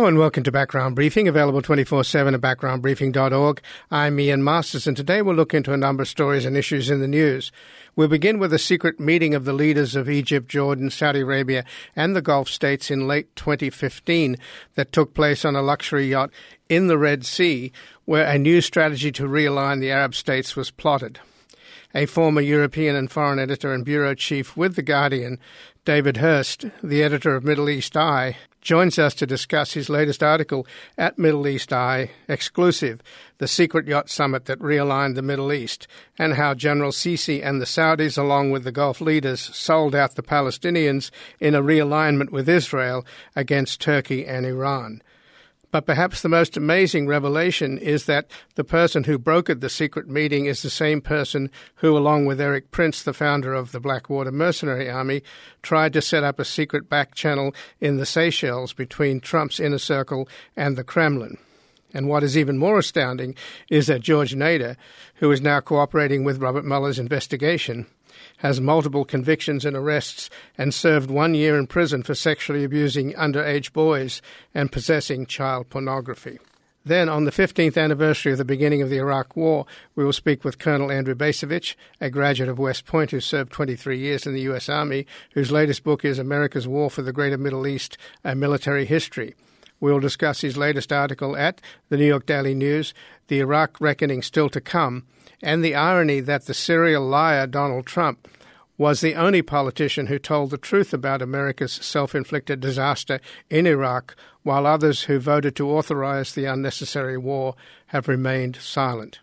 Hello and welcome to Background Briefing, available 24/7 at backgroundbriefing.org. I'm Ian Masters, and today we'll look into a number of stories and issues in the news. We'll begin with a secret meeting of the leaders of Egypt, Jordan, Saudi Arabia and the Gulf states in late 2015 that took place on a luxury yacht in the Red Sea, where a new strategy to realign the Arab states was plotted. A former European and foreign editor and bureau chief with The Guardian, David Hurst, the editor of Middle East Eye, joins us to discuss his latest article at Middle East Eye, Exclusive, the secret yacht summit that realigned the Middle East, and how General Sisi and the Saudis, along with the Gulf leaders, sold out the Palestinians in a realignment with Israel against Turkey and Iran. But perhaps the most amazing revelation is that the person who brokered the secret meeting is the same person who, along with Erik Prince, the founder of the Blackwater Mercenary Army, tried to set up a secret back channel in the Seychelles between Trump's inner circle and the Kremlin. And what is even more astounding is that George Nader, who is now cooperating with Robert Mueller's investigation, has multiple convictions and arrests and served 1 year in prison for sexually abusing underage boys and possessing child pornography. Then, on the 15th anniversary of the beginning of the Iraq War, we will speak with Colonel Andrew Bacevich, a graduate of West Point who served 23 years in the U.S. Army, whose latest book is America's War for the Greater Middle East, A Military History. We will discuss his latest article at the New York Daily News, The Iraq Reckoning Still to Come, and the irony that the serial liar Donald Trump was the only politician who told the truth about America's self-inflicted disaster in Iraq, while others who voted to authorize the unnecessary war have remained silent.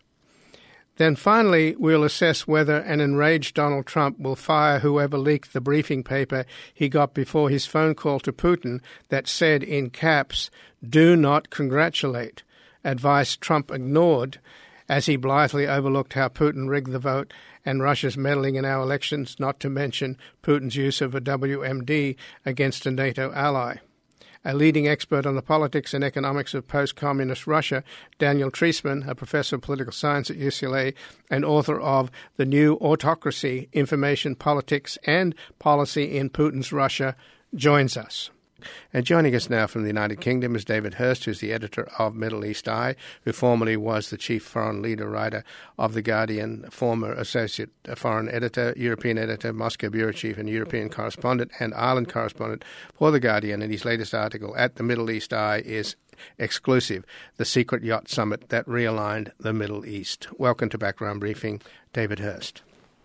Then finally, we'll assess whether an enraged Donald Trump will fire whoever leaked the briefing paper he got before his phone call to Putin that said in caps, "Do not congratulate," advice Trump ignored as he blithely overlooked how Putin rigged the vote and Russia's meddling in our elections, not to mention Putin's use of a WMD against a NATO ally. A leading expert on the politics and economics of post-communist Russia, Daniel Treisman, a professor of political science at UCLA and author of The New Autocracy, Information, Politics, and Policy in Putin's Russia, joins us. And joining us now from the United Kingdom is David Hurst, who's the editor of Middle East Eye, who formerly was the chief foreign leader writer of The Guardian, former associate foreign editor, European editor, Moscow bureau chief and European correspondent and Ireland correspondent for The Guardian. And his latest article at the Middle East Eye is Exclusive, the secret yacht summit that realigned the Middle East. Welcome to Background Briefing, David Hurst.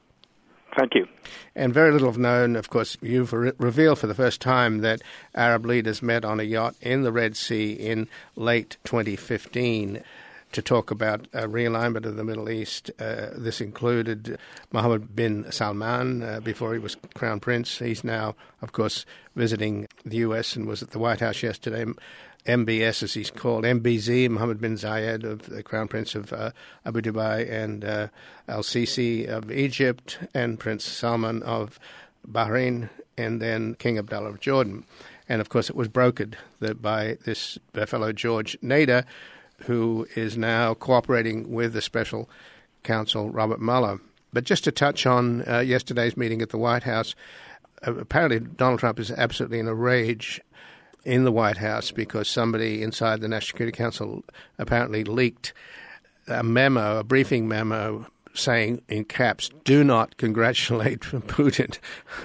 Thank you. And very little known, of course, you've revealed for the first time that Arab leaders met on a yacht in the Red Sea in late 2015 to talk about realignment of the Middle East. This included Mohammed bin Salman before he was crown prince. He's now, of course, visiting the U.S. and was at the White House yesterday. MBS, as he's called, MBZ, Mohammed bin Zayed, of the Crown Prince of Abu Dhabi, and Al-Sisi of Egypt, and Prince Salman of Bahrain, and then King Abdullah of Jordan. And, of course, it was brokered by this fellow George Nader, who is now cooperating with the special counsel, Robert Mueller. But just to touch on yesterday's meeting at the White House, apparently Donald Trump is absolutely in a rage in the White House because somebody inside the National Security Council apparently leaked a memo, a briefing memo, saying in caps, "Do not congratulate Putin,"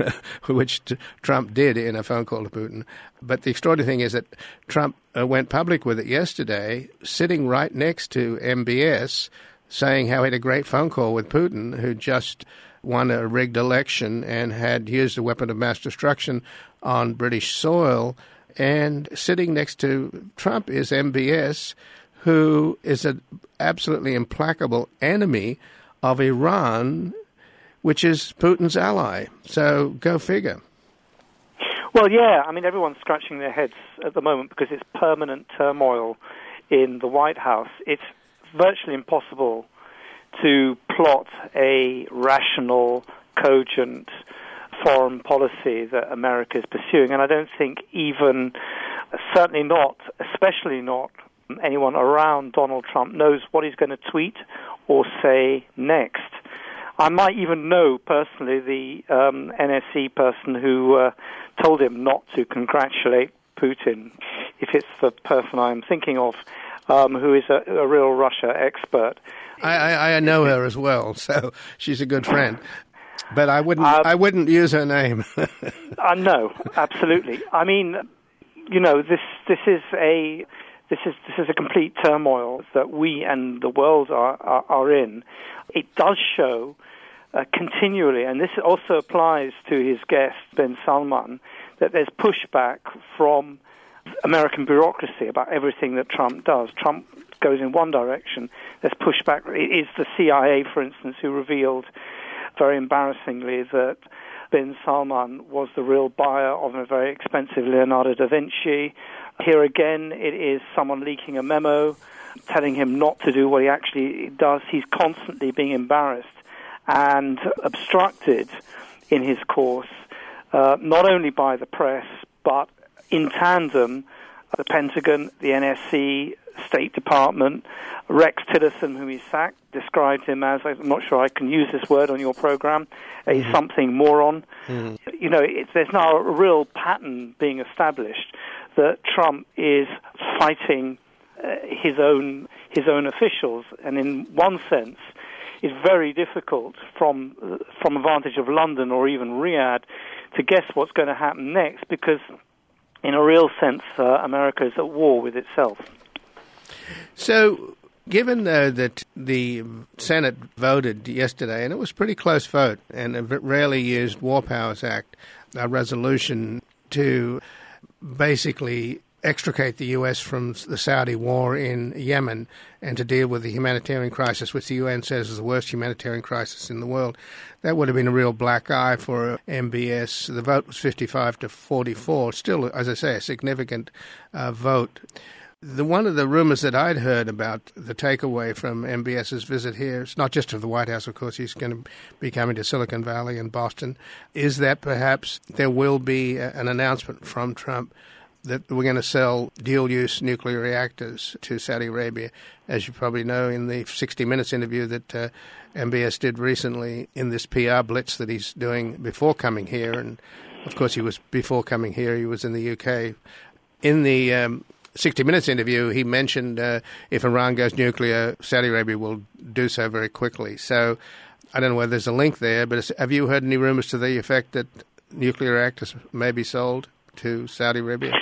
which Trump did in a phone call to Putin. But the extraordinary thing is that Trump went public with it yesterday, sitting right next to MBS, saying how he had a great phone call with Putin, who just won a rigged election and had used a weapon of mass destruction on British soil. And sitting next to Trump is MBS, who is an absolutely implacable enemy of Iran, which is Putin's ally. So go figure. Well, yeah, I mean, everyone's scratching their heads at the moment because it's permanent turmoil in the White House. It's virtually impossible to plot a rational, cogent foreign policy that America is pursuing. And I don't think certainly not, especially not, anyone around Donald Trump knows what he's going to tweet or say next. I might even know personally the NSC person who told him not to congratulate Putin, if it's the person I'm thinking of, who is a real Russia expert. I know her as well, so she's a good friend. But I wouldn't use her name. No, absolutely. I mean, this is a complete turmoil that we and the world are in. It does show continually, and this also applies to his guest bin Salman, that there's pushback from American bureaucracy about everything that Trump does. Trump goes in one direction. There's pushback. It is the CIA, for instance, who revealed very embarrassingly that bin Salman was the real buyer of a very expensive Leonardo da Vinci. Here again, it is someone leaking a memo telling him not to do what he actually does. He's constantly being embarrassed and obstructed in his course, not only by the press, but in tandem, the Pentagon, the NSC, State Department. Rex Tillerson, whom he sacked, described him as, I'm not sure I can use this word on your program, a something moron. There's now a real pattern being established that Trump is fighting his own officials, and in one sense, it's very difficult from a vantage of London or even Riyadh to guess what's going to happen next, because in a real sense, America is at war with itself. So, given that the Senate voted yesterday, and it was a pretty close vote, and a rarely used War Powers Act, a resolution to basically extricate the U.S. from the Saudi war in Yemen and to deal with the humanitarian crisis, which the UN says is the worst humanitarian crisis in the world, that would have been a real black eye for MBS. The vote was 55 to 44. Still, as I say, a significant vote. One of the rumors that I'd heard about the takeaway from MBS's visit here, it's not just to the White House, of course, he's going to be coming to Silicon Valley and Boston, is that perhaps there will be an announcement from Trump that we're going to sell dual-use nuclear reactors to Saudi Arabia. As you probably know, in the 60 Minutes interview that MBS did recently in this PR blitz that he's doing before coming here, and of course he was in the UK. In the 60 Minutes interview, he mentioned if Iran goes nuclear, Saudi Arabia will do so very quickly. So I don't know whether there's a link there, but have you heard any rumors to the effect that nuclear reactors may be sold to Saudi Arabia?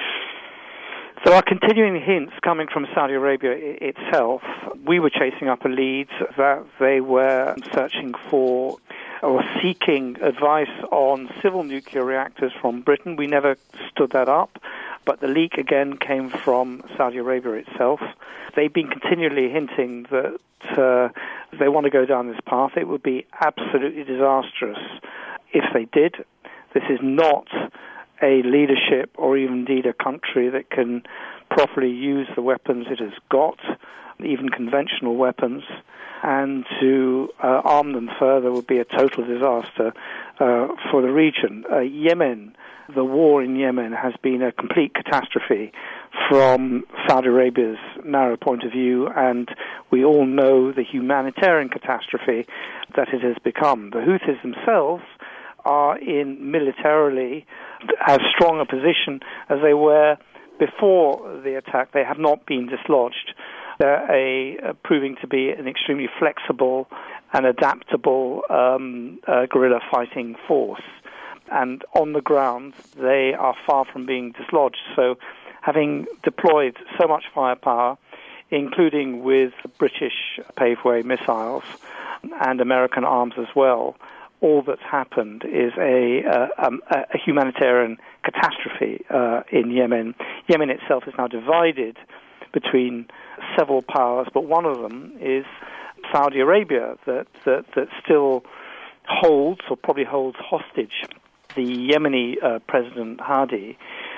There are continuing hints coming from Saudi Arabia itself. We were chasing up a lead that they were searching for or seeking advice on civil nuclear reactors from Britain. We never stood that up, but the leak again came from Saudi Arabia itself. They've been continually hinting that they want to go down this path. It would be absolutely disastrous if they did. This is not a leadership or even indeed a country that can properly use the weapons it has got, even conventional weapons, and to arm them further would be a total disaster for the region. Yemen, the war in Yemen has been a complete catastrophe from Saudi Arabia's narrow point of view, and we all know the humanitarian catastrophe that it has become. The Houthis themselves are in militarily as strong a position as they were before the attack. They have not been dislodged. They're proving to be an extremely flexible and adaptable guerrilla fighting force. And on the ground, they are far from being dislodged. So having deployed so much firepower, including with British paveway missiles and American arms as well, all that's happened is a humanitarian catastrophe in Yemen. Yemen itself is now divided between several powers, but one of them is Saudi Arabia that still holds, or probably holds hostage, the Yemeni President Hadi,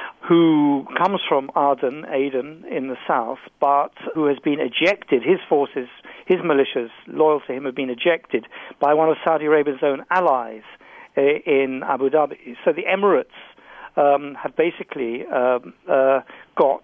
who comes from Aden in the south, but who has been ejected. His forces, his militias, loyal to him, have been ejected by one of Saudi Arabia's own allies in Abu Dhabi. So the Emirates have basically got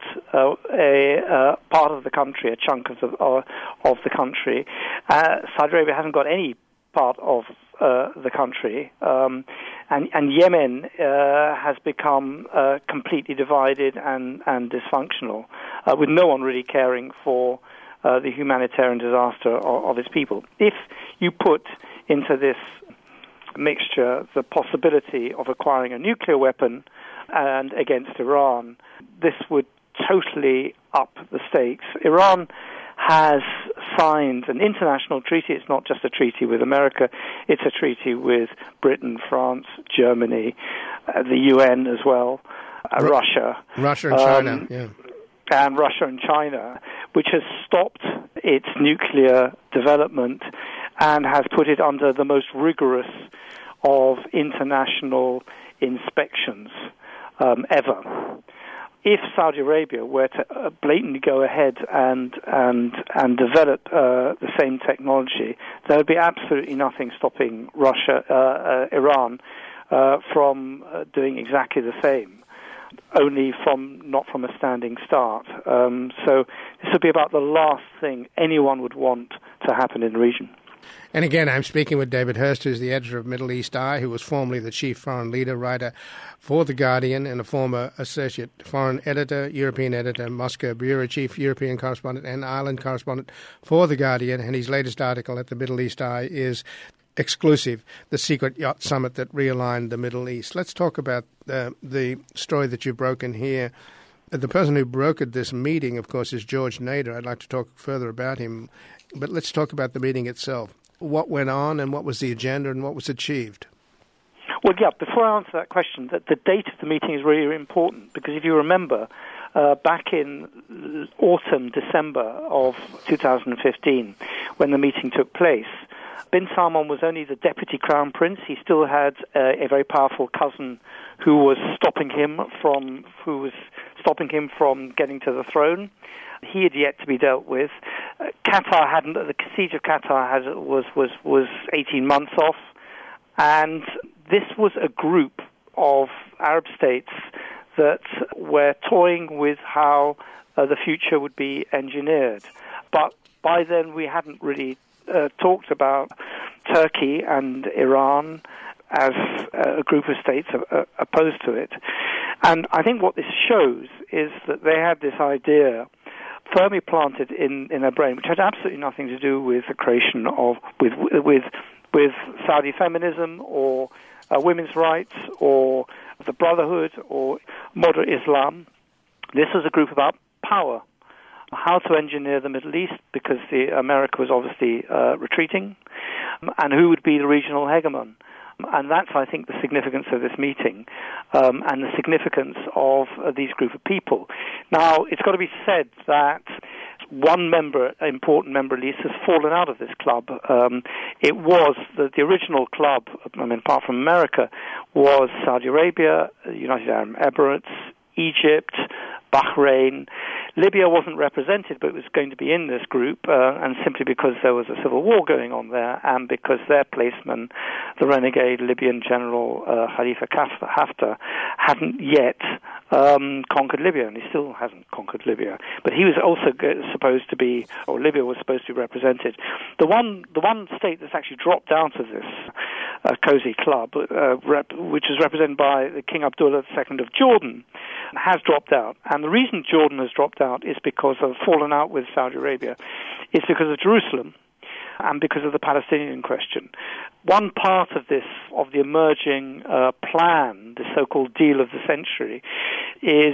a part of the country, a chunk of the country. Saudi Arabia hasn't got any part of the country. And Yemen has become completely divided and dysfunctional, with no one really caring for the humanitarian disaster of its people. If you put into this mixture the possibility of acquiring a nuclear weapon and against Iran, this would totally up the stakes. Iran has signed an international treaty. It's not just a treaty with America, it's a treaty with Britain, France, Germany, the UN as well, Russia. Russia and China, yeah. And Russia and China, which has stopped its nuclear development and has put it under the most rigorous of international inspections ever. If Saudi Arabia were to blatantly go ahead and develop the same technology, there would be absolutely nothing stopping Iran from doing exactly the same. Only not from a standing start. So this would be about the last thing anyone would want to happen in the region. And again, I'm speaking with David Hurst, who's the editor of Middle East Eye, who was formerly the chief foreign leader writer for The Guardian and a former associate foreign editor, European editor, Moscow bureau chief, European correspondent and Ireland correspondent for The Guardian. And his latest article at the Middle East Eye is Exclusive, the secret yacht summit that realigned the Middle East. Let's talk about the story that you've broken here. The person who brokered this meeting, of course, is George Nader. I'd like to talk further about him, but let's talk about the meeting itself. What went on and what was the agenda and what was achieved? Well, yeah, before I answer that question, the date of the meeting is really important because if you remember, back in autumn, December of 2015, when the meeting took place, Bin Salman was only the deputy crown prince. He still had a very powerful cousin who was stopping him from getting to the throne. He had yet to be dealt with. Qatar hadn't. The siege of Qatar was 18 months off, and this was a group of Arab states that were toying with how the future would be engineered. But by then, we hadn't really talked about Turkey and Iran as a group of states opposed to it. And I think what this shows is that they had this idea firmly planted in their brain, which had absolutely nothing to do with the creation of with Saudi feminism or women's rights or the Brotherhood or moderate Islam. This was a group about power, how to engineer the Middle East, because America was obviously retreating, and who would be the regional hegemon. And that's, I think, the significance of this meeting and the significance of these group of people. Now, it's got to be said that one important member at least, has fallen out of this club. It was the original club, apart from America, was Saudi Arabia, United Arab Emirates, Egypt, Bahrain. Libya wasn't represented, but it was going to be in this group, and simply because there was a civil war going on there, and because their placeman, the renegade Libyan general Khalifa Haftar, hadn't yet conquered Libya, and he still hasn't conquered Libya. But he was also supposed to be, or Libya was supposed to be represented. The one state that's actually dropped out of this cozy club, which is represented by the King Abdullah II of Jordan, has dropped out. And the reason Jordan has dropped out is because of fallen out with Saudi Arabia. It's because of Jerusalem and because of the Palestinian question. One part of the emerging plan, the so-called deal of the century, is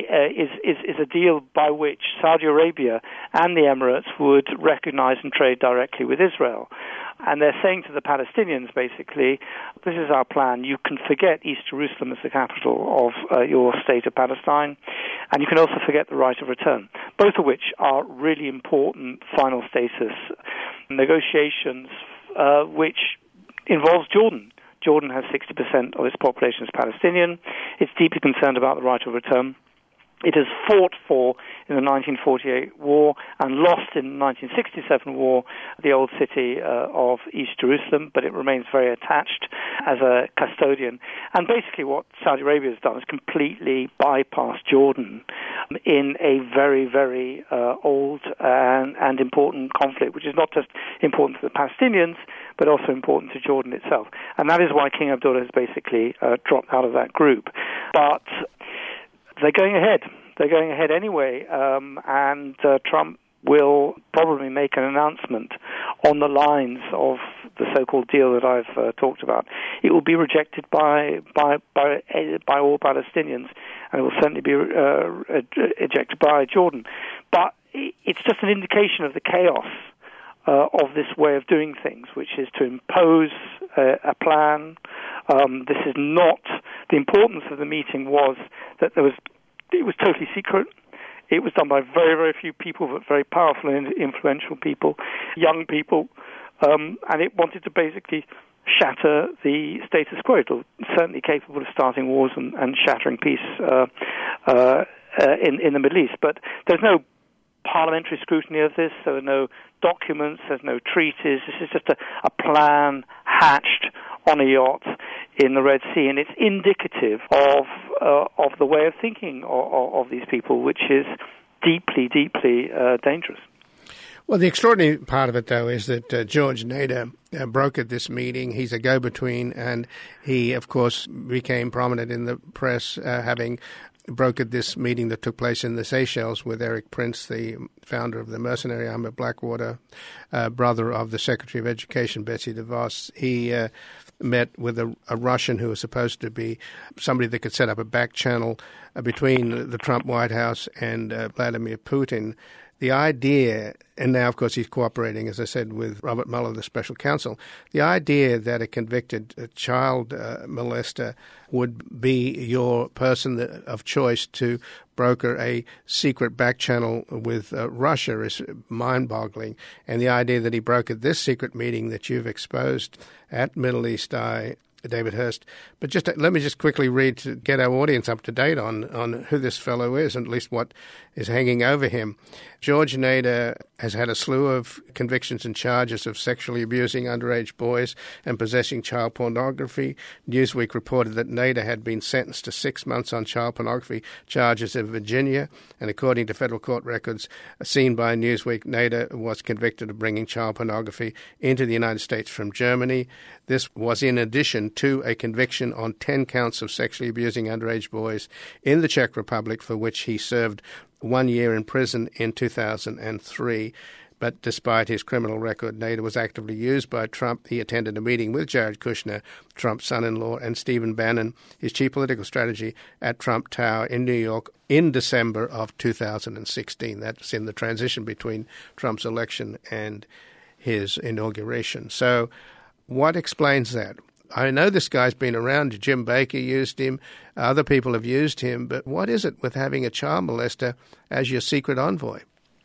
a deal by which Saudi Arabia and the Emirates would recognize and trade directly with Israel. And they're saying to the Palestinians, basically, this is our plan. You can forget East Jerusalem as the capital of your state of Palestine, and you can also forget the right of return, both of which are really important final status negotiations, which involves Jordan. Jordan has 60% of its population is Palestinian. It's deeply concerned about the right of return. it has fought for in the 1948 war and lost in the 1967 war the old city of East Jerusalem, but it remains very attached as a custodian. And basically what Saudi Arabia has done is completely bypassed Jordan in a very, very old and important conflict, which is not just important to the Palestinians, but also important to Jordan itself. And that is why King Abdullah has basically dropped out of that group. But they're going ahead. They're going ahead anyway, and Trump will probably make an announcement on the lines of the so-called deal that I've talked about. It will be rejected by all Palestinians, and it will certainly be ejected by Jordan. But it's just an indication of the chaos of this way of doing things, which is to impose a plan. This is not the importance of the meeting was that it was totally secret. It was done by very, very few people, but very powerful and influential people, young people, and it wanted to basically shatter the status quo. It was certainly capable of starting wars and shattering peace in the Middle East. But there's no parliamentary scrutiny of this. There are no documents. There's no treaties. This is just a plan hatched on a yacht in the Red Sea, and it's indicative of the way of thinking of these people, which is deeply, deeply dangerous. Well, the extraordinary part of it, though, is that George Nader brokered this meeting. He's a go-between, and he, of course, became prominent in the press, having brokered this meeting that took place in the Seychelles with Eric Prince, the founder of the mercenary arm of Blackwater, brother of the Secretary of Education, Betsy DeVos. He met with a Russian who was supposed to be somebody that could set up a back channel between the Trump White House and Vladimir Putin. The idea, and now, of course, he's cooperating, as I said, with Robert Mueller, the special counsel, the idea that a convicted child molester would be your person of choice to broker a secret back channel with Russia is mind-boggling. And the idea that he brokered this secret meeting that you've exposed at Middle East Eye, David Hurst. But let me just quickly read to get our audience up to date on who this fellow is and at least what is hanging over him. George Nader has had a slew of convictions and charges of sexually abusing underage boys and possessing child pornography. Newsweek reported that Nader had been sentenced to 6 months on child pornography charges in Virginia, and according to federal court records seen by Newsweek, Nader was convicted of bringing child pornography into the United States from Germany. This was in addition to a conviction on 10 counts of sexually abusing underage boys in the Czech Republic, for which he served 1 year in prison in 2003. But despite his criminal record, Nader was actively used by Trump. He attended a meeting with Jared Kushner, Trump's son-in-law, and Stephen Bannon, his chief political strategy, at Trump Tower in New York in December of 2016. That's in the transition between Trump's election and his inauguration. So what explains that? I know this guy's been around. Jim Baker used him. Other people have used him. But what is it with having a child molester as your secret envoy?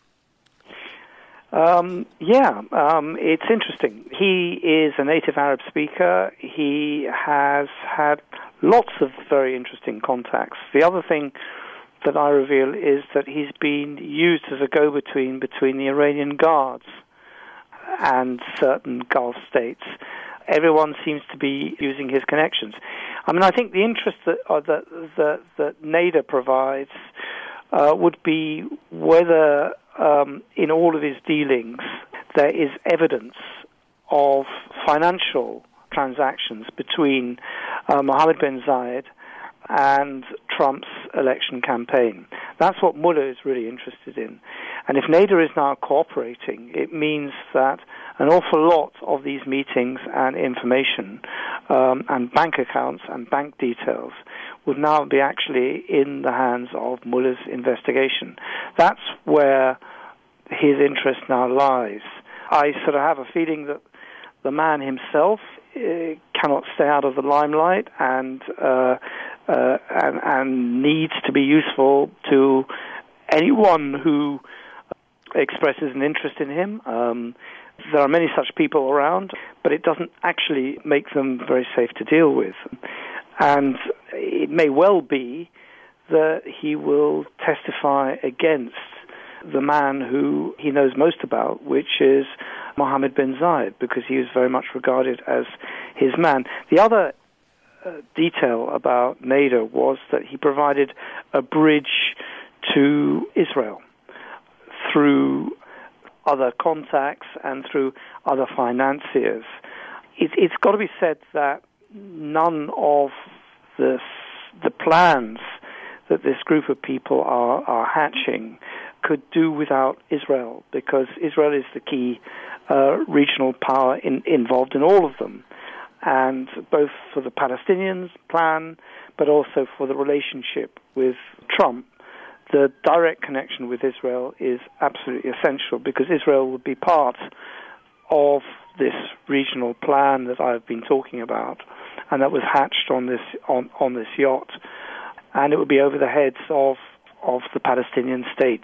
It's interesting. He is a native Arab speaker. He has had lots of very interesting contacts. The other thing that I reveal is that he's been used as a go-between between the Iranian Guards and certain Gulf states. Everyone seems to be using his connections. I mean, I think the interest that Nader provides would be whether in all of his dealings there is evidence of financial transactions between Mohammed bin Zayed and Trump's election campaign. That's what Mueller is really interested in. And if Nader is now cooperating, it means that an awful lot of these meetings and information and bank accounts and bank details would now be actually in the hands of Mueller's investigation. That's where his interest now lies. I sort of have a feeling that the man himself cannot stay out of the limelight and needs to be useful to anyone who expresses an interest in him. There are many such people around, but it doesn't actually make them very safe to deal with. And it may well be that he will testify against the man who he knows most about, which is Mohammed bin Zayed, because he was very much regarded as his man. The other detail about Nader was that he provided a bridge to Israel through other contacts and through other financiers. It's got to be said that none of the plans that this group of people are hatching could do without Israel, because Israel is the key regional power involved in all of them, and both for the Palestinians plan, but also for the relationship with Trump. The direct connection with Israel is absolutely essential, because Israel would be part of this regional plan that I've been talking about, and that was hatched on this yacht, and it would be over the heads of the Palestinian state.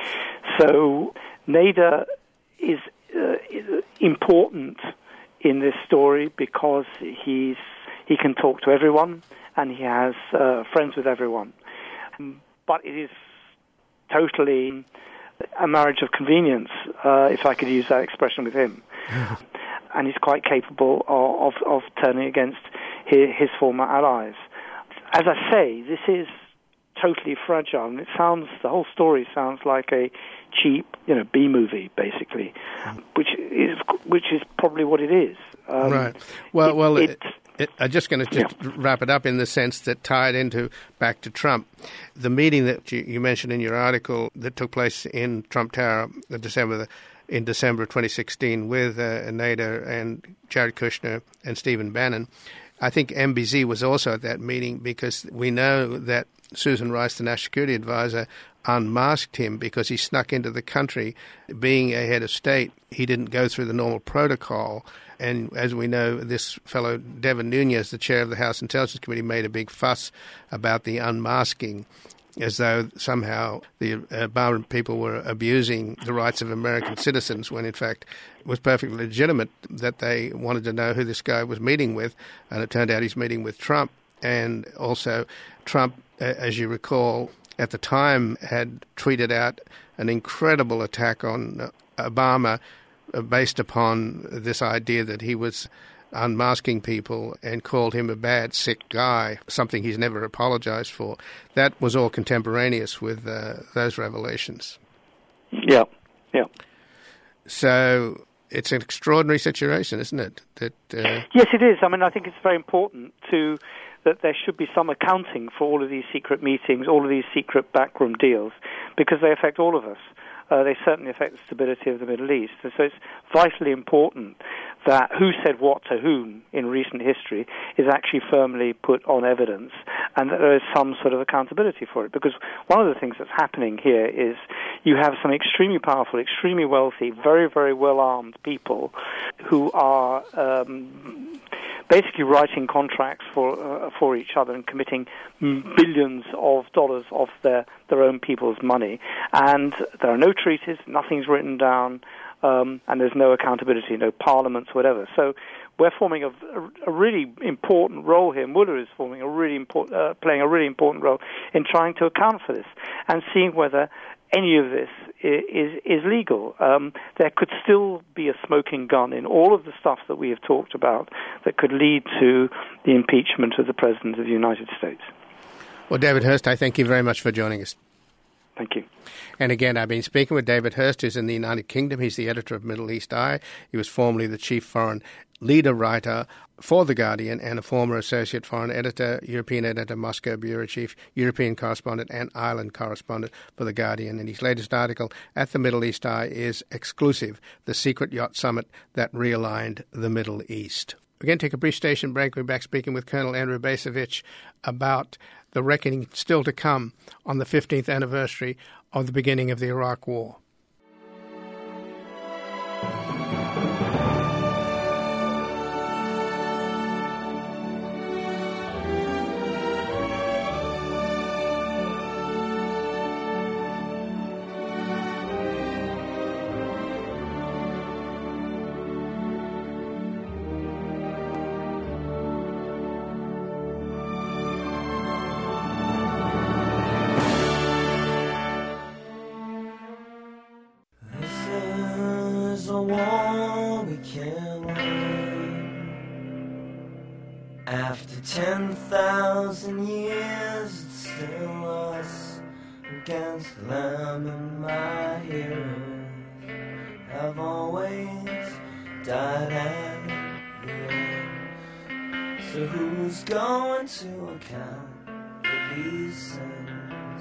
So Nader is important in this story because he can talk to everyone and he has friends with everyone. But it is totally a marriage of convenience, if I could use that expression with him. And he's quite capable of turning against his former allies. As I say, this is totally fragile, and the whole story sounds like a cheap, B movie, basically, which is probably what it is. Right. Well, I'm just going to wrap it up in the sense that tied back to Trump. The meeting that you mentioned in your article that took place in Trump Tower in December of 2016 with Nader and Jared Kushner and Stephen Bannon. I think MBZ was also at that meeting, because we know that Susan Rice, the National Security Advisor, unmasked him because he snuck into the country. Being a head of state, he didn't go through the normal protocol. And as we know, this fellow, Devin Nunes, the chair of the House Intelligence Committee, made a big fuss about the unmasking, as though somehow the Obama people were abusing the rights of American citizens, when in fact it was perfectly legitimate that they wanted to know who this guy was meeting with, and it turned out he's meeting with Trump. And also Trump, as you recall, at the time had tweeted out an incredible attack on Obama based upon this idea that he was unmasking people, and called him a bad, sick guy, something he's never apologized for. That was all contemporaneous with those revelations. Yeah. So it's an extraordinary situation, isn't it? Yes, it is. I mean, I think it's very important that there should be some accounting for all of these secret meetings, all of these secret backroom deals, because they affect all of us. They certainly affect the stability of the Middle East. And so it's vitally important that who said what to whom in recent history is actually firmly put on evidence, and that there is some sort of accountability for it. Because one of the things that's happening here is you have some extremely powerful, extremely wealthy, very, very well-armed people who are basically writing contracts for each other and committing billions of dollars of their own people's money. And there are no treaties, nothing's written down, and there's no accountability, no parliaments, whatever. So we're forming a really important role here. Mueller is forming playing a really important role in trying to account for this and seeing whether any of this is legal. There could still be a smoking gun in all of the stuff that we have talked about that could lead to the impeachment of the President of the United States. Well, David Hurst, I thank you very much for joining us. Thank you. And again, I've been speaking with David Hurst, who's in the United Kingdom. He's the editor of Middle East Eye. He was formerly the chief foreign leader writer for The Guardian and a former associate foreign editor, European editor, Moscow bureau chief, European correspondent and Ireland correspondent for The Guardian. And his latest article at the Middle East Eye is exclusive, The Secret Yacht Summit That Realigned the Middle East. We're going to take a brief station break. We're back speaking with Colonel Andrew Bacevich about the reckoning still to come on the 15th anniversary of the beginning of the Iraq War. war we can win. After 10,000 years, it's still us against them, and my heroes have always died at the end. So who's going to account for these sins?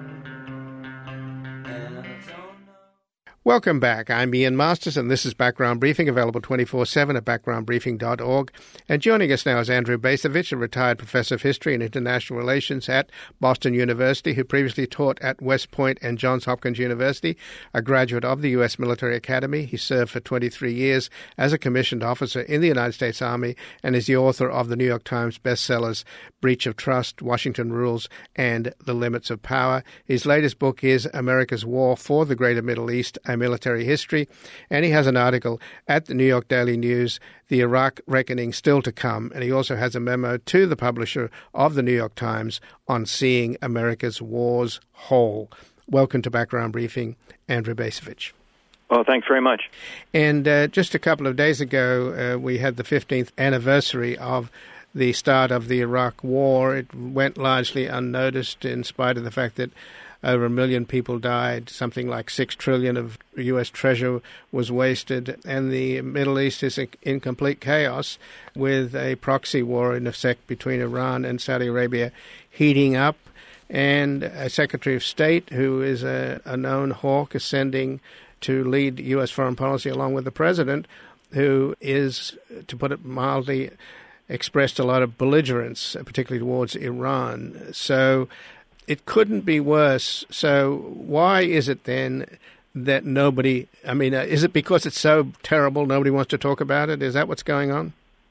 And I don't know. Welcome back. I'm Ian Masters, and this is Background Briefing, available 24/7 at backgroundbriefing.org. And joining us now is Andrew Bacevich, a retired professor of history and international relations at Boston University, who previously taught at West Point and Johns Hopkins University, a graduate of the U.S. Military Academy. He served for 23 years as a commissioned officer in the United States Army and is the author of the New York Times bestsellers Breach of Trust, Washington Rules, and The Limits of Power. His latest book is America's War for the Greater Middle East, A Military History, and he has an article at the New York Daily News, The Iraq Reckoning Still to Come, and he also has a memo to the publisher of the New York Times on seeing America's wars whole. Welcome to Background Briefing, Andrew Bacevich. Well, thanks very much. And just a couple of days ago, we had the 15th anniversary of the start of the Iraq War. It went largely unnoticed in spite of the fact that over 1 million people died, something like $6 trillion of U.S. treasure was wasted, and the Middle East is in complete chaos with a proxy war in effect between Iran and Saudi Arabia heating up, and a Secretary of State who is a known hawk ascending to lead U.S. foreign policy along with the President, who is, to put it mildly, expressed a lot of belligerence, particularly towards Iran. So it couldn't be worse. So why is it then that nobody, is it because it's so terrible nobody wants to talk about it? Is that what's going on?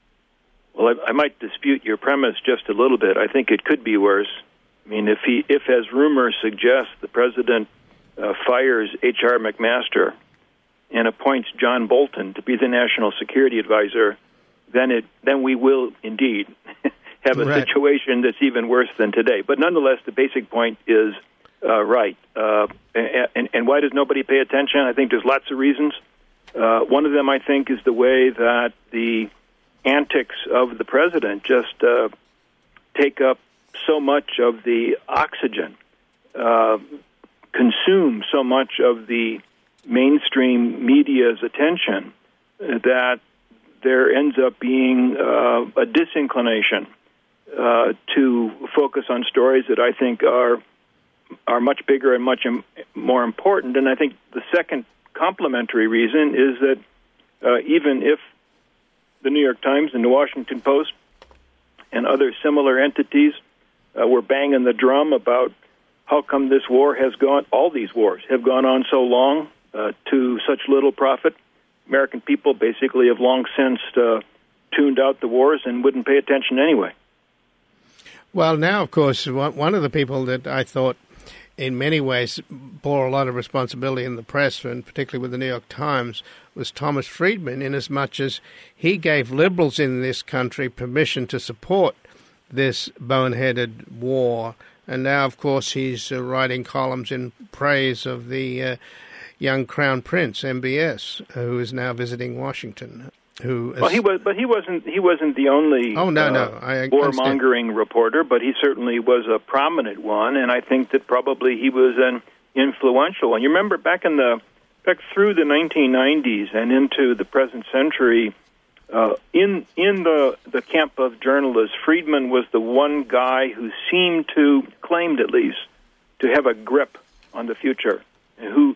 Well, I might dispute your premise just a little bit. I think it could be worse. I mean, if as rumors suggest, the president fires H.R. McMaster and appoints John Bolton to be the national security advisor, then we will indeed have a situation that's even worse than today. But nonetheless, the basic point is right. And why does nobody pay attention? I think there's lots of reasons. One of them, I think, is the way that the antics of the president just take up so much of the oxygen, consume so much of the mainstream media's attention that there ends up being a disinclination to focus on stories that I think are much bigger and much more important. And I think the second complementary reason is that even if the New York Times and the Washington Post and other similar entities were banging the drum about how come this war has gone, all these wars have gone on so long to such little profit, American people basically have long since tuned out the wars and wouldn't pay attention anyway. Well, now, of course, one of the people that I thought in many ways bore a lot of responsibility in the press, and particularly with the New York Times, was Thomas Friedman, inasmuch as he gave liberals in this country permission to support this boneheaded war. And now, of course, he's writing columns in praise of the young Crown Prince, MBS, who is now visiting Washington. He wasn't the only warmongering reporter, but he certainly was a prominent one, and I think that probably he was an influential one. You remember back through the 1990s and into the present century, in the camp of journalists, Friedman was the one guy who claimed at least to have a grip on the future, and who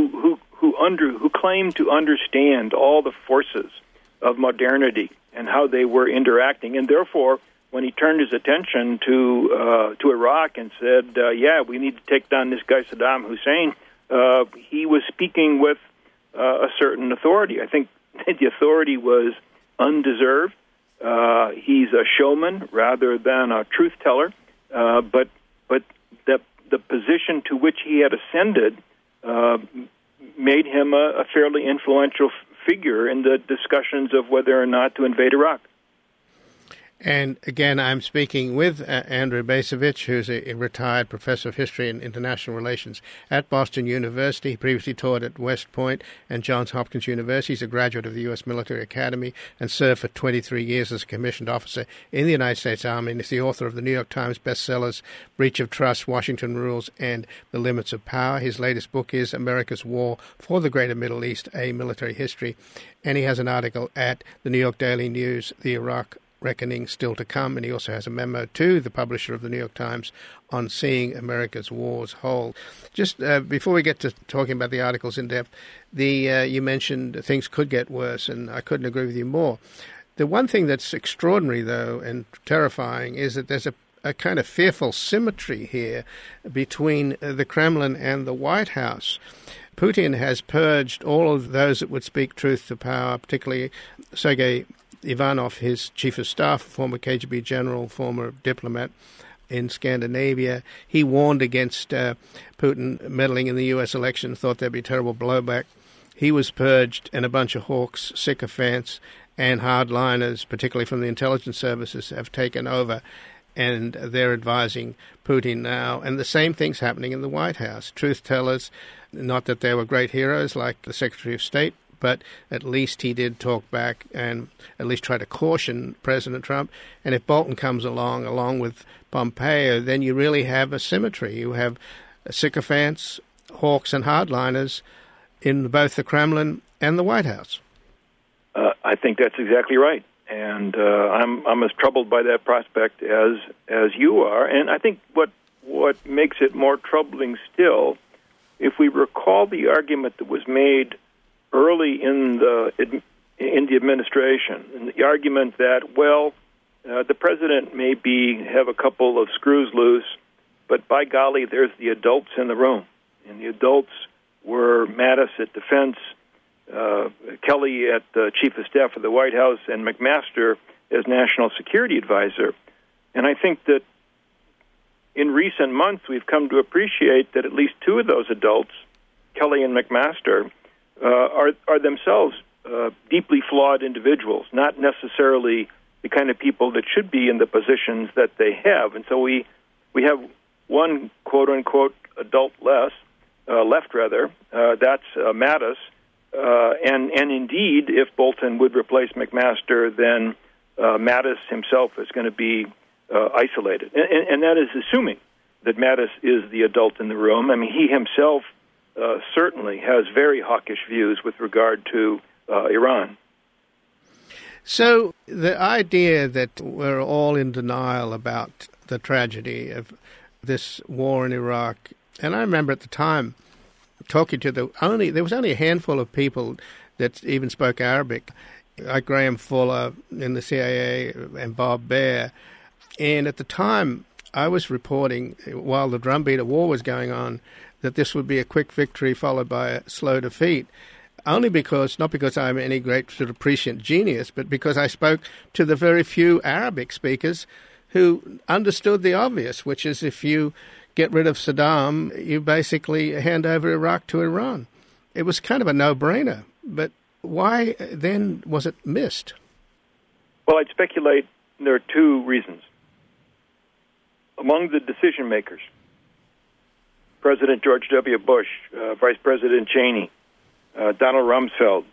claimed to understand all the forces of modernity and how they were interacting. And therefore, when he turned his attention to Iraq and said, we need to take down this guy Saddam Hussein, he was speaking with a certain authority. I think the authority was undeserved. He's a showman rather than a truth teller, but the position to which he had ascended made him a fairly influential figure in the discussions of whether or not to invade Iraq. And again, I'm speaking with Andrew Bacevich, who's a retired professor of history and international relations at Boston University. He previously taught at West Point and Johns Hopkins University. He's a graduate of the U.S. Military Academy and served for 23 years as a commissioned officer in the United States Army, and is the author of the New York Times bestsellers Breach of Trust, Washington Rules, and The Limits of Power. His latest book is America's War for the Greater Middle East, A Military History. And he has an article at the New York Daily News, The Iraq Reckoning Still to Come, and he also has a memo to the publisher of the New York Times on Seeing America's Wars Whole. Just before we get to talking about the articles in depth, you mentioned things could get worse, and I couldn't agree with you more. The one thing that's extraordinary, though, and terrifying is that there's a kind of fearful symmetry here between the Kremlin and the White House. Putin has purged all of those that would speak truth to power, particularly Sergei Ivanov, his chief of staff, former KGB general, former diplomat in Scandinavia. He warned against Putin meddling in the U.S. election, thought there'd be terrible blowback. He was purged, and a bunch of hawks, sycophants, and hardliners, particularly from the intelligence services, have taken over, and they're advising Putin now. And the same thing's happening in the White House. Truth-tellers, not that they were great heroes like the Secretary of State, but at least he did talk back and at least try to caution President Trump. And if Bolton comes along with Pompeo, then you really have a symmetry. You have sycophants, hawks, and hardliners in both the Kremlin and the White House. I think that's exactly right, and I'm as troubled by that prospect as you are. And I think what makes it more troubling still, if we recall the argument that was made early in the administration, and the argument that, the president may have a couple of screws loose, but by golly, there's the adults in the room. And the adults were Mattis at Defense, Kelly at Chief of Staff of the White House, and McMaster as National Security Advisor. And I think that in recent months, we've come to appreciate that at least two of those adults, Kelly and McMaster, are themselves deeply flawed individuals, not necessarily the kind of people that should be in the positions that they have. And so we have one quote-unquote adult left, that's Mattis. And indeed, if Bolton would replace McMaster, then Mattis himself is going to be isolated. And that is assuming that Mattis is the adult in the room. I mean, he himself certainly has very hawkish views with regard to Iran. So the idea that we're all in denial about the tragedy of this war in Iraq, and I remember at the time talking to there was only a handful of people that even spoke Arabic, like Graham Fuller in the CIA and Bob Baer. And at the time, I was reporting, while the drumbeat of war was going on, that this would be a quick victory followed by a slow defeat. Not because I'm any great sort of prescient genius, but because I spoke to the very few Arabic speakers who understood the obvious, which is if you get rid of Saddam, you basically hand over Iraq to Iran. It was kind of a no-brainer, but why then was it missed? Well, I'd speculate there are two reasons. Among the decision makers, President George W. Bush, Vice President Cheney, Donald Rumsfeld,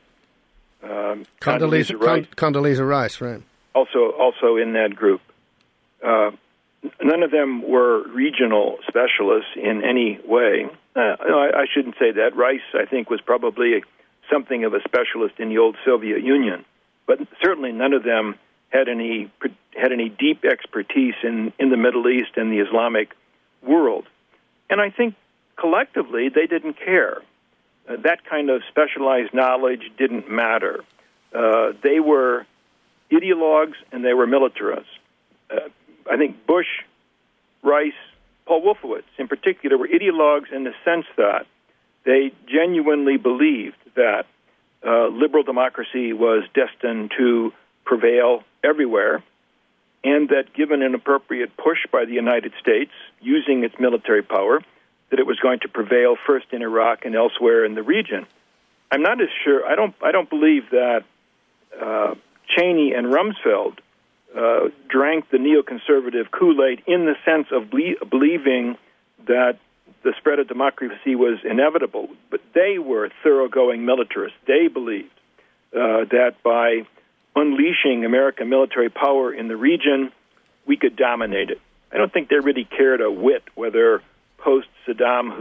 Condoleezza Rice, right? Also in that group. None of them were regional specialists in any way. I shouldn't say that. Rice, I think, was probably something of a specialist in the old Soviet Union, but certainly none of them had any deep expertise in the Middle East and the Islamic world. And I think collectively they didn't care. That kind of specialized knowledge didn't matter. They were ideologues and they were militarists. I think Bush, Rice, Paul Wolfowitz in particular were ideologues in the sense that they genuinely believed that liberal democracy was destined to prevail everywhere, and that given an appropriate push by the United States using its military power, that it was going to prevail first in Iraq and elsewhere in the region. I'm not as sure. I don't believe that Cheney and Rumsfeld drank the neoconservative Kool-Aid in the sense of believing that the spread of democracy was inevitable. But they were thoroughgoing militarists. They believed that by unleashing American military power in the region, we could dominate it. I don't think they really cared a whit whether post-Saddam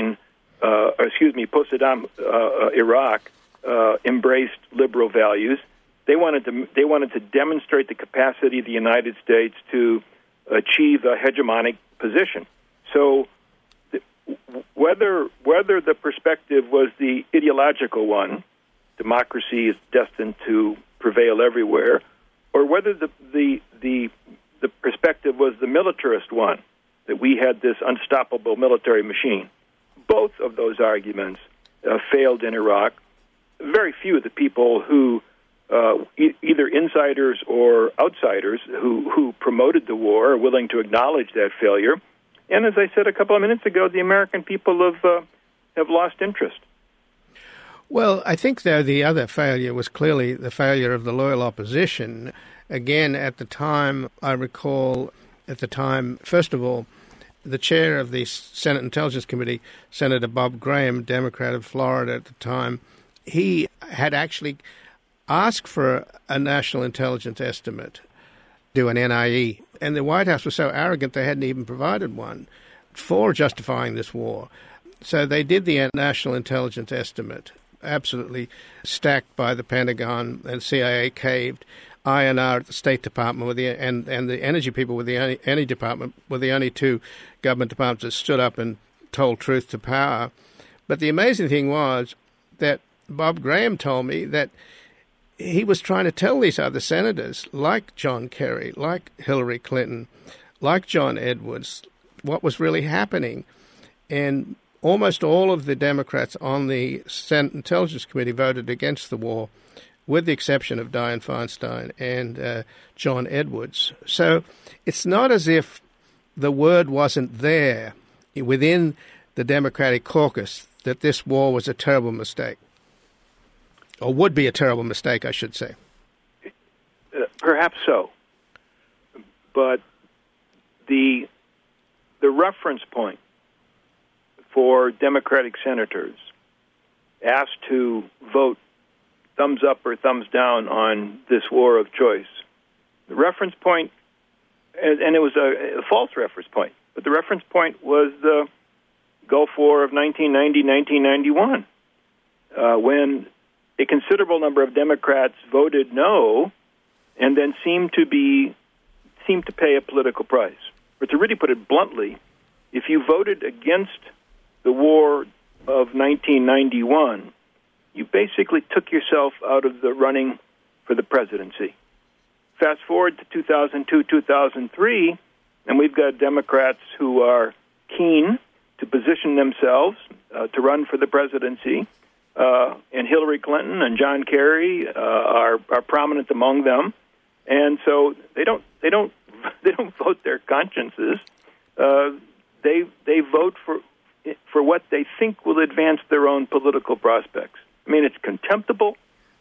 Iraq embraced liberal values. They wanted to demonstrate the capacity of the United States to achieve a hegemonic position. So whether the perspective was the ideological one, democracy is destined to prevail everywhere, or whether the perspective was the militarist one, that we had this unstoppable military machine, both of those arguments failed in Iraq. Very few of the people who, either insiders or outsiders, who promoted the war are willing to acknowledge that failure. And as I said a couple of minutes ago, the American people have lost interest. Well, I think, though, the other failure was clearly the failure of the loyal opposition. Again, at the time, I recall, first of all, the chair of the Senate Intelligence Committee, Senator Bob Graham, Democrat of Florida at the time, he had actually asked for a national intelligence estimate, do an NIE, and the White House was so arrogant they hadn't even provided one for justifying this war. So they did the national intelligence estimate, absolutely stacked by the Pentagon, and CIA caved. INR at the State Department and the energy people with the energy department were the only two government departments that stood up and told truth to power. But the amazing thing was that Bob Graham told me that he was trying to tell these other senators, like John Kerry, like Hillary Clinton, like John Edwards, what was really happening. And almost all of the Democrats on the Senate Intelligence Committee voted against the war, with the exception of Dianne Feinstein and John Edwards. So it's not as if the word wasn't there within the Democratic caucus that this war was a terrible mistake, or would be a terrible mistake, I should say. Perhaps so. But the reference point for Democratic senators asked to vote thumbs up or thumbs down on this war of choice, the reference point, and it was a false reference point, but the reference point was the Gulf War of 1990-1991, when a considerable number of Democrats voted no and then seemed to pay a political price. But to really put it bluntly, if you voted against the war of 1991, you basically took yourself out of the running for the presidency. Fast forward to 2002, 2003, and we've got Democrats who are keen to position themselves to run for the presidency, and Hillary Clinton and John Kerry are prominent among them, and so they don't vote their consciences. They vote for what they think will advance their own political prospects. I mean, it's contemptible,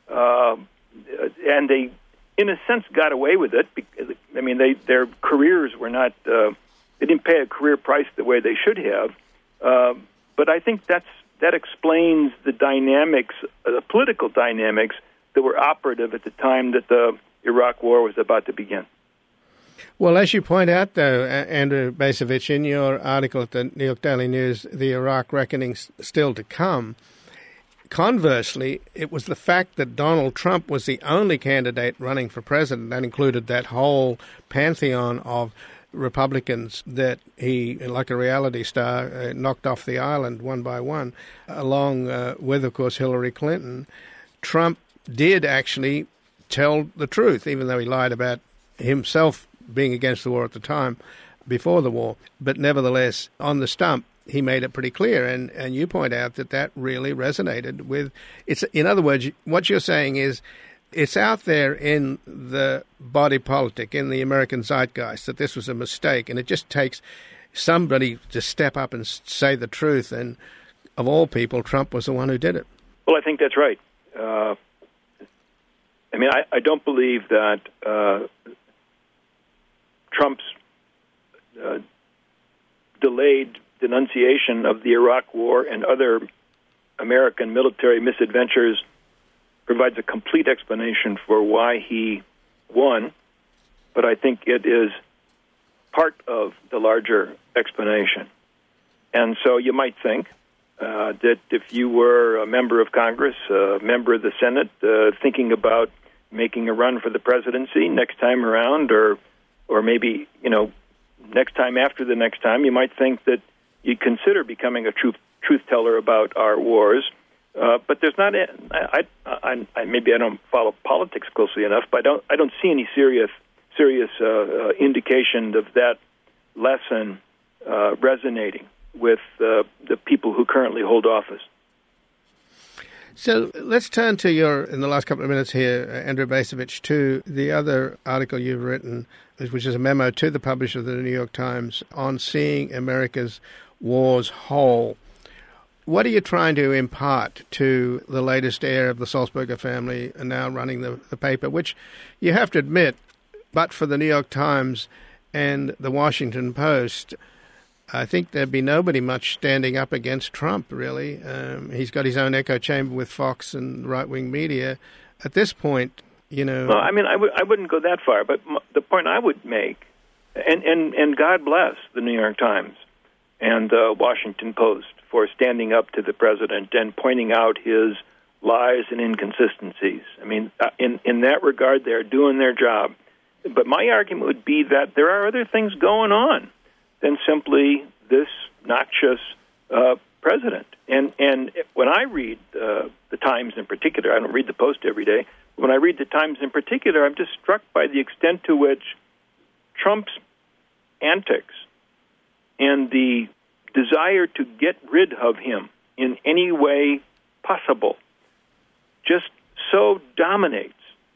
and they, in a sense, got away with it. Because, I mean, their careers were not, they didn't pay a career price the way they should have. But I think that explains the dynamics, the political dynamics that were operative at the time that the Iraq War was about to begin. Well, as you point out, though, Andrew Bacevich, in your article at the New York Daily News, the Iraq reckoning's still to come. Conversely, it was the fact that Donald Trump was the only candidate running for president that included that whole pantheon of Republicans that he, like a reality star, knocked off the island one by one, along with, of course, Hillary Clinton. Trump did actually tell the truth, even though he lied about himself being against the war at the time, before the war. But nevertheless, on the stump, he made it pretty clear, and you point out that really resonated with. It's, in other words, what you're saying is it's out there in the body politic, in the American zeitgeist, that this was a mistake, and it just takes somebody to step up and say the truth, and of all people, Trump was the one who did it. Well, I think that's right. I mean, I don't believe that Trump's delayed denunciation of the Iraq War and other American military misadventures provides a complete explanation for why he won, but I think it is part of the larger explanation. And so you might think that if you were a member of Congress, a member of the Senate, thinking about making a run for the presidency next time around, or maybe, next time after the next time, you might think that you'd consider becoming a truth teller about our wars. But there's not. Maybe I don't follow politics closely enough, but I don't see any serious indication of that lesson resonating with the people who currently hold office. So let's turn to in the last couple of minutes here, Andrew Bacevich, to the other article you've written, which is a memo to the publisher of the New York Times on seeing America's wars whole. What are you trying to impart to the latest heir of the Sulzberger family and now running the paper, which you have to admit, but for the New York Times and the Washington Post, I think there'd be nobody much standing up against Trump, really. He's got his own echo chamber with Fox and right-wing media. At this point, Well, I mean, I wouldn't go that far, but the point I would make, and God bless the New York Times and the Washington Post for standing up to the president and pointing out his lies and inconsistencies. I mean, in that regard, they're doing their job. But my argument would be that there are other things going on than simply this noxious president. And when I read the Times in particular, I don't read the Post every day. When I read the Times in particular, I'm just struck by the extent to which Trump's antics and the desire to get rid of him in any way possible just so dominates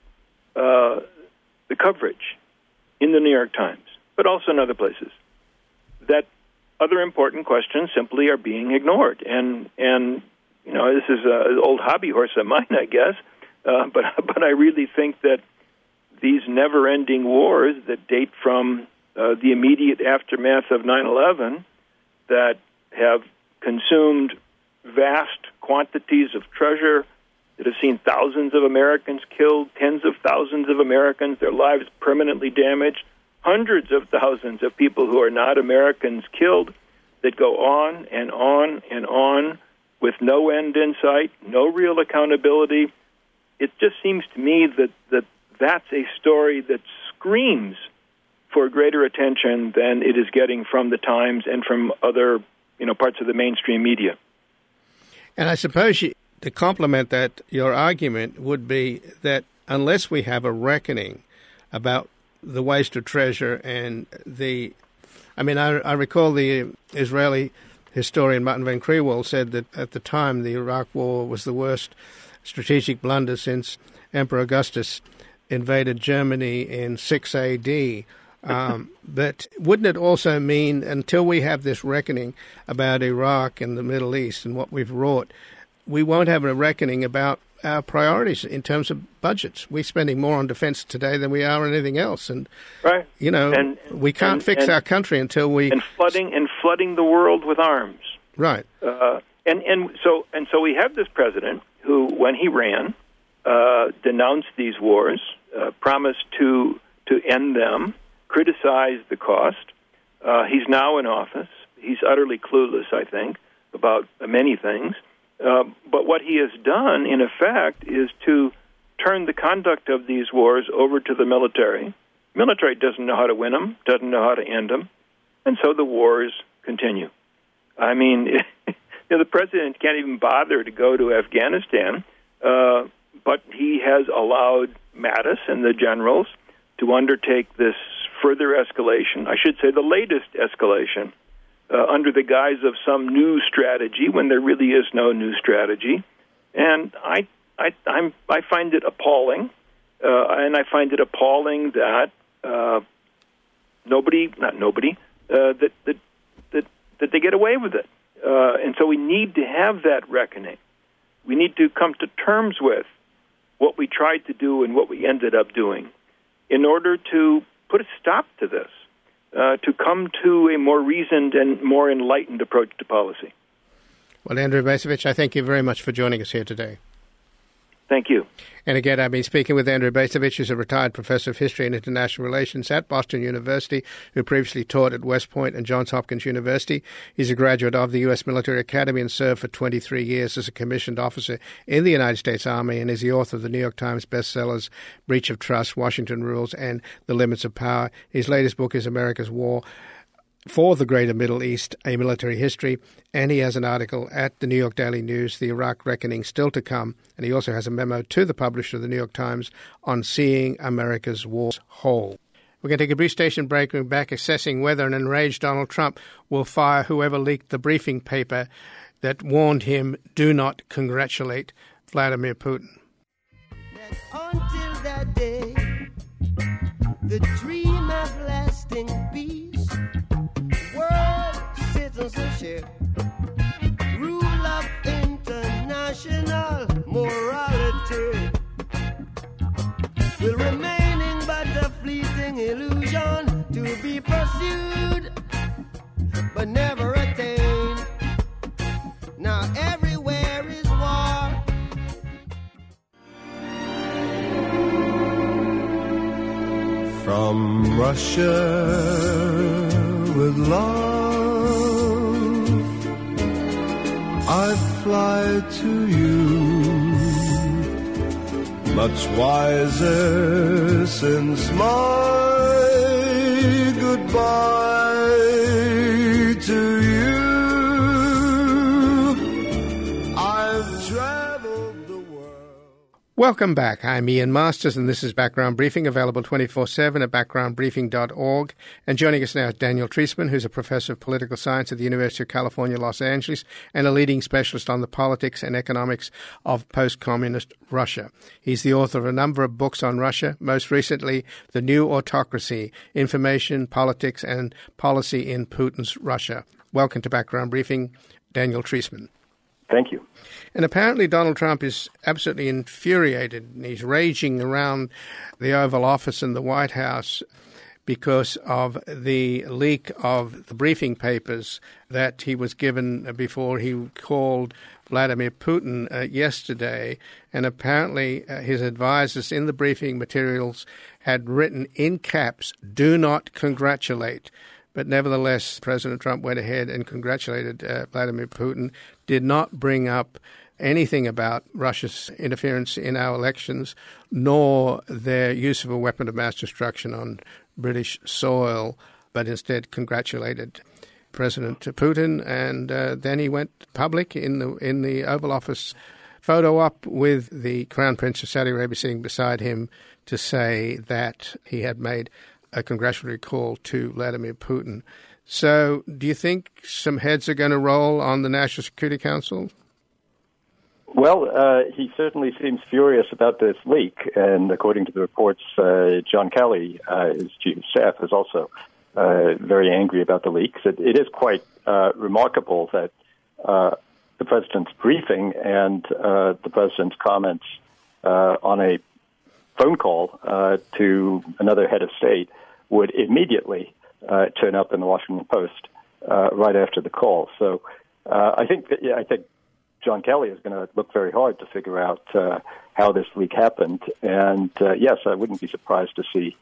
the coverage in the New York Times, but also in other places, that other important questions simply are being ignored. And this is an old hobby horse of mine, I guess, but I really think that these never-ending wars that date from the immediate aftermath of 9/11, that have consumed vast quantities of treasure, that have seen thousands of Americans killed, tens of thousands of Americans, their lives permanently damaged, hundreds of thousands of people who are not Americans killed, that go on and on and on with no end in sight, no real accountability. It just seems to me that that's a story that screams for greater attention than it is getting from the Times and from other, parts of the mainstream media. And I suppose to complement that, your argument would be that unless we have a reckoning about the waste of treasure and I recall the Israeli historian Martin van Kriewel said that at the time the Iraq War was the worst strategic blunder since Emperor Augustus invaded Germany in 6 A.D., but wouldn't it also mean, until we have this reckoning about Iraq and the Middle East and what we've wrought, we won't have a reckoning about our priorities in terms of budgets? We're spending more on defense today than we are on anything else, and right. We can't fix our country until we flooding the world with arms. Right. So we have this president who, when he ran, denounced these wars, promised to end them, criticized the cost. He's now in office. He's utterly clueless, I think, about many things. But what he has done, in effect, is to turn the conduct of these wars over to the military. Military doesn't know how to win them, doesn't know how to end them, and so the wars continue. I mean, the president can't even bother to go to Afghanistan, but he has allowed Mattis and the generals to undertake this further escalation, I should say the latest escalation, under the guise of some new strategy when there really is no new strategy. And I find it appalling, and I find it appalling that that they get away with it. And so we need to have that reckoning. We need to come to terms with what we tried to do and what we ended up doing in order to put a stop to this. to come to a more reasoned and more enlightened approach to policy. Well, Andrew Bacevich, I thank you very much for joining us here today. Thank you. And again, I've been speaking with Andrew Bacevich, who's a retired professor of history and international relations at Boston University, who previously taught at West Point and Johns Hopkins University. He's a graduate of the U.S. Military Academy and served for 23 years as a commissioned officer in the United States Army, and is the author of the New York Times bestsellers Breach of Trust, Washington Rules, and The Limits of Power. His latest book is America's War for the Greater Middle East, A Military History, and he has an article at the New York Daily News, The Iraq Reckoning Still to Come, and he also has a memo to the publisher of the New York Times on seeing America's wars whole. We're going to take a brief station break. We're back assessing whether an enraged Donald Trump will fire whoever leaked the briefing paper that warned him, do not congratulate Vladimir Putin. Until that day, the dream of lasting peace, world citizenship, rule of international morality will remaining but a fleeting illusion to be pursued but never attained. Now everywhere is war. From Russia with love, I fly to you, much wiser since my goodbye to you. I've traveled the world. Welcome back. I'm Ian Masters, and this is Background Briefing, available 24/7 at backgroundbriefing.org. And joining us now is Daniel Treisman, who's a professor of political science at the University of California, Los Angeles, and a leading specialist on the politics and economics of post-communist Russia. He's the author of a number of books on Russia, most recently The New Autocracy, Information, Politics, and Policy in Putin's Russia. Welcome to Background Briefing, Daniel Treisman. Thank you. And apparently Donald Trump is absolutely infuriated, and he's raging around the Oval Office and the White House because of the leak of the briefing papers that he was given before he called Vladimir Putin yesterday. And apparently his advisors in the briefing materials had written in caps, "Do not congratulate." But nevertheless, President Trump went ahead and congratulated Vladimir Putin, did not bring up anything about Russia's interference in our elections, nor their use of a weapon of mass destruction on British soil, but instead congratulated President Putin. And then he went public in the Oval Office photo op with the Crown Prince of Saudi Arabia sitting beside him to say that he had made a congratulatory call to Vladimir Putin. So do you think some heads are going to roll on the National Security Council? Well, he certainly seems furious about this leak, and according to the reports, John Kelly, his chief of staff, is also very angry about the leaks. It is quite remarkable that the president's briefing and the president's comments on a phone call to another head of state would immediately turn up in the Washington Post right after the call. So I think John Kelly is going to look very hard to figure out how this leak happened. And yes, I wouldn't be surprised to see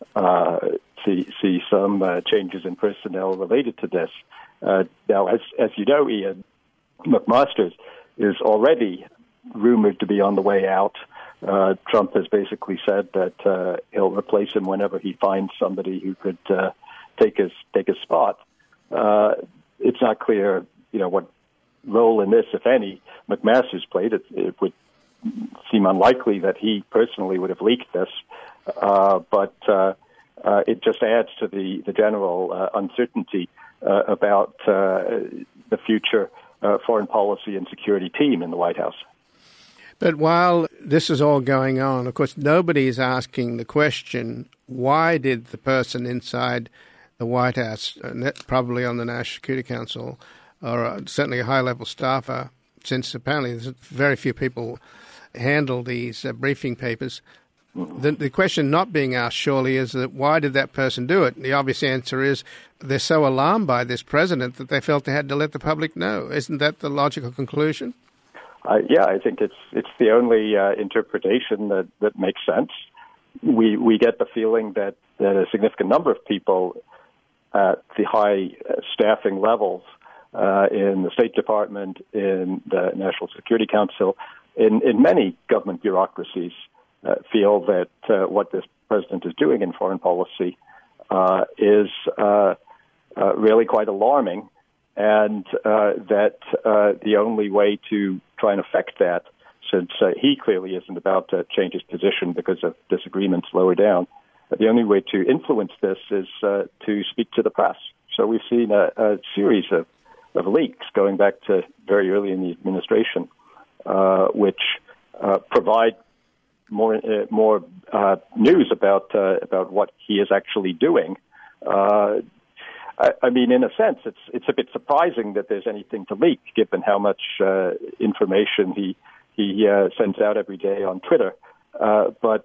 some changes in personnel related to this. Now, as you know, Ian, McMaster is already rumored to be on the way out. Trump has basically said that he'll replace him whenever he finds somebody who could take his spot. It's not clear, what role in this, if any, McMaster's played. It would seem unlikely that he personally would have leaked this, but it just adds to the general uncertainty about the future foreign policy and security team in the White House. But while this is all going on, of course, nobody is asking the question, why did the person inside the White House, probably on the National Security Council, or certainly a high-level staffer, since apparently very few people handle these briefing papers, The question not being asked, surely, is that why did that person do it? The obvious answer is they're so alarmed by this president that they felt they had to let the public know. Isn't that the logical conclusion? Yeah, I think it's the only interpretation that makes sense. We get the feeling that a significant number of people at the high staffing levels in the State Department, in the National Security Council, in many government bureaucracies, feel that what this president is doing in foreign policy is really quite alarming, and that the only way to try and affect that, since he clearly isn't about to change his position because of disagreements lower down, the only way to influence this is to speak to the press. So we've seen a series of leaks going back to very early in the administration, which provide more news about what he is actually doing. I mean, in a sense, it's a bit surprising that there's anything to leak, given how much information he sends out every day on Twitter. But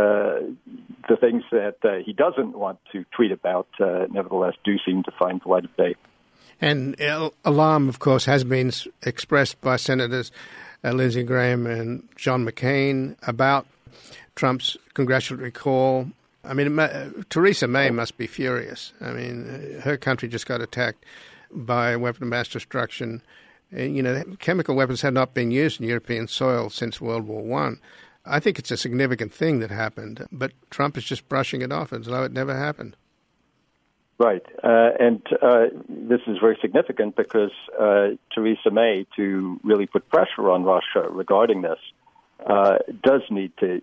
the things that he doesn't want to tweet about, nevertheless, do seem to find the light of day. And alarm, of course, has been expressed by Senators Lindsey Graham and John McCain about Trump's congratulatory call. I mean, Theresa May must be furious. I mean, her country just got attacked by a weapon of mass destruction. You know, chemical weapons had not been used in European soil since World War I. I think it's a significant thing that happened, but Trump is just brushing it off as though it never happened. Right. And this is very significant because Theresa May, to really put pressure on Russia regarding this, does need to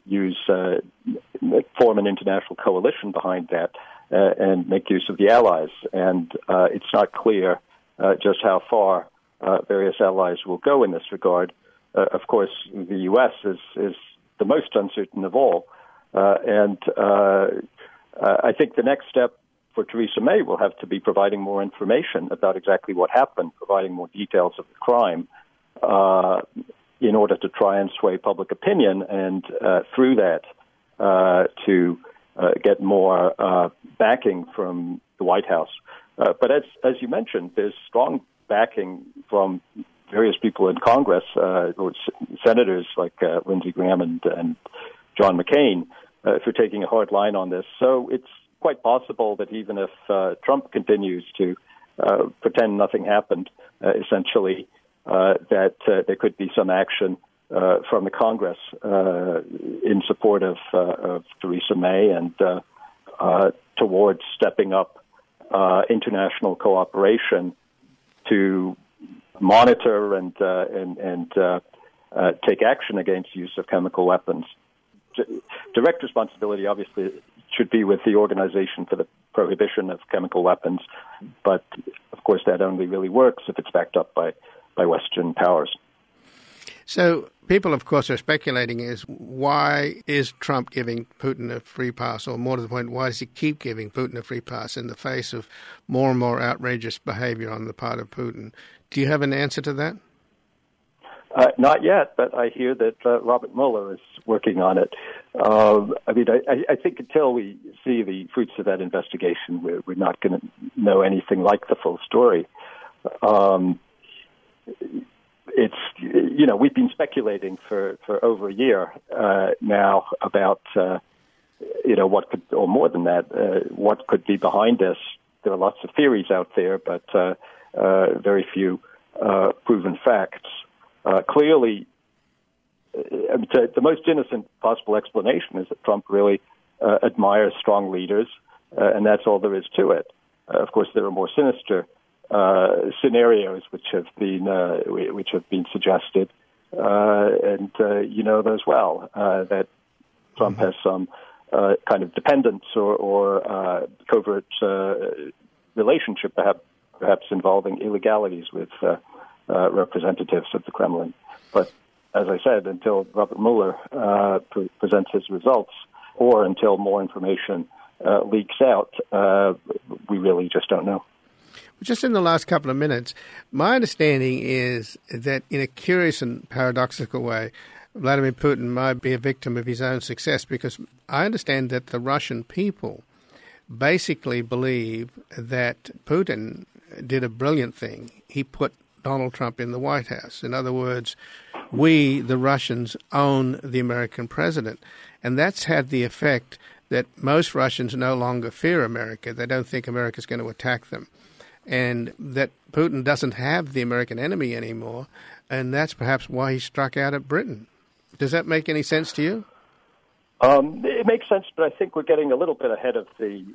form an international coalition behind that and make use of the allies. And it's not clear just how far various allies will go in this regard. Of course, the U.S. is the most uncertain of all. And I think the next step for Theresa May will have to be providing more information about exactly what happened, providing more details of the crime, in order to try and sway public opinion, and through that to get more backing from the White House. But as you mentioned, there's strong backing from various people in Congress, senators like Lindsey Graham and John McCain, for taking a hard line on this. So it's quite possible that even if Trump continues to pretend nothing happened, essentially, that there could be some action from the Congress in support of Theresa May and towards stepping up international cooperation to monitor and take action against use of chemical weapons. Direct responsibility, obviously, should be with the Organization for the Prohibition of Chemical Weapons, but of course that only really works if it's backed up by Western powers. So people, of course, are speculating is why is Trump giving Putin a free pass, or more to the point, why does he keep giving Putin a free pass in the face of more and more outrageous behavior on the part of Putin? Do you have an answer to that? Not yet, but I hear that Robert Mueller is working on it. I mean, I think until we see the fruits of that investigation, we're not going to know anything like the full story. It's, you know, we've been speculating for over a year now about, you know, what could, or more than that, what could be behind this. There are lots of theories out there, but very few proven facts. Clearly, the most innocent possible explanation is that Trump really admires strong leaders, and that's all there is to it. Of course, there are more sinister scenarios which have been suggested, and you know those well, that Trump has some kind of dependence or covert relationship, perhaps involving illegalities with representatives of the Kremlin. But as I said, until Robert Mueller presents his results, or until more information leaks out, we really just don't know. Just in the last couple of minutes, my understanding is that in a curious and paradoxical way, Vladimir Putin might be a victim of his own success, because I understand that the Russian people basically believe that Putin did a brilliant thing. He put Donald Trump in the White House. In other words, we, the Russians, own the American president. And that's had the effect that most Russians no longer fear America. They don't think America's going to attack them. And that Putin doesn't have the American enemy anymore. And that's perhaps why he struck out at Britain. Does that make any sense to you? It makes sense, but I think we're getting a little bit ahead of the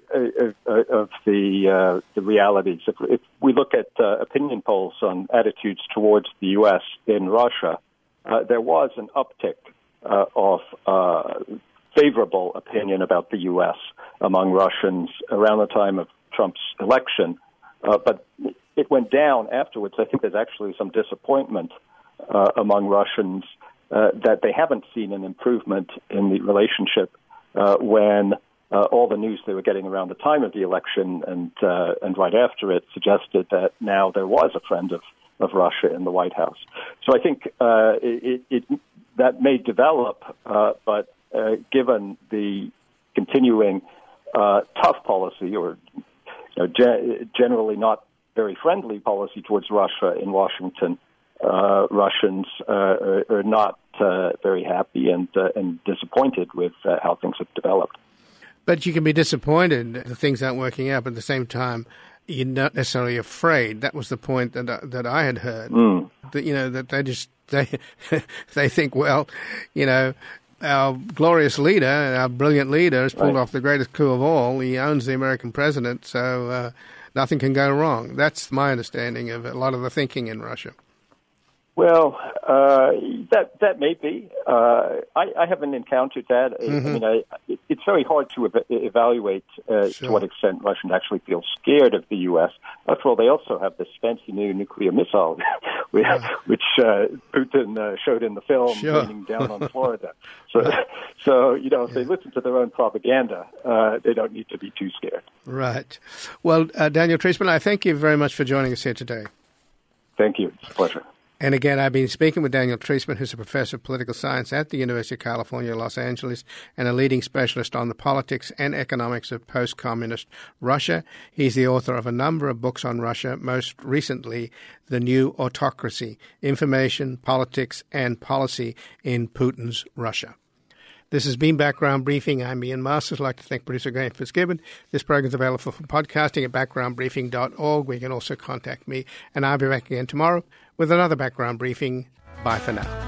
realities. If we look at opinion polls on attitudes towards the U.S. in Russia, there was an uptick of favorable opinion about the U.S. among Russians around the time of Trump's election, but it went down afterwards. I think there's actually some disappointment among Russians that they haven't seen an improvement in the relationship when all the news they were getting around the time of the election and right after it suggested that now there was a friend of Russia in the White House. So I think that may develop, but given the continuing tough policy or generally not very friendly policy towards Russia in Washington, Russians are not very happy and disappointed with how things have developed. But you can be disappointed that things aren't working out, but at the same time, you're not necessarily afraid. That was the point that I had heard. That, that they think, well, our glorious leader, our brilliant leader, has pulled off the greatest coup of all. He owns the American president, so nothing can go wrong. That's my understanding of a lot of the thinking in Russia. Well, that may be. I haven't encountered that. Mm-hmm. I mean, it's very hard to evaluate to what extent Russians actually feel scared of the U.S. After all, they also have this fancy new nuclear missile, which Putin showed in the film, raining down on Florida. So if they listen to their own propaganda, they don't need to be too scared. Right. Well, Daniel Treisman, I thank you very much for joining us here today. Thank you. It's a pleasure. And again, I've been speaking with Daniel Treisman, who's a professor of political science at the University of California, Los Angeles, and a leading specialist on the politics and economics of post-communist Russia. He's the author of a number of books on Russia, most recently, The New Autocracy, Information, Politics, and Policy in Putin's Russia. This has been Background Briefing. I'm Ian Masters. I'd like to thank producer Graham Fitzgibbon. This program is available for podcasting at backgroundbriefing.org, where you can also contact me. And I'll be back again tomorrow with another Background Briefing. Bye for now.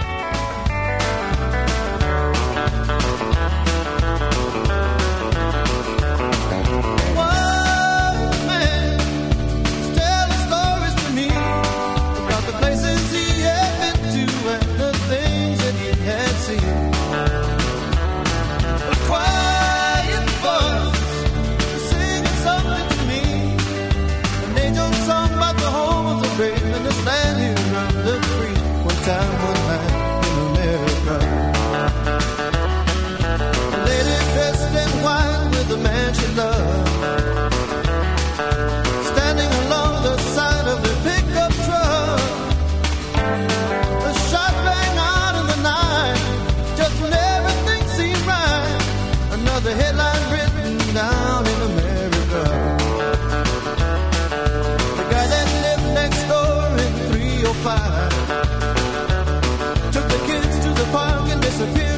The headline written down in America. The guy that lived next door in 305 took the kids to the park and disappeared.